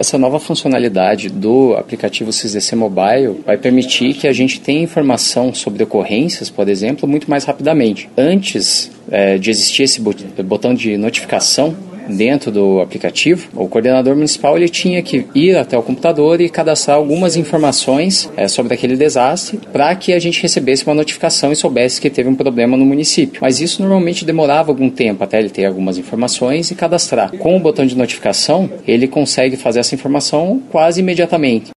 Essa nova funcionalidade do aplicativo SysDC Mobile vai permitir que a gente tenha informação sobre ocorrências, por exemplo, muito mais rapidamente. Antes de existir esse botão de notificação dentro do aplicativo, o coordenador municipal ele tinha que ir até o computador e cadastrar algumas informações sobre aquele desastre para que a gente recebesse uma notificação e soubesse que teve um problema no município. Mas isso normalmente demorava algum tempo até ele ter algumas informações e cadastrar. Com o botão de notificação, ele consegue fazer essa informação quase imediatamente.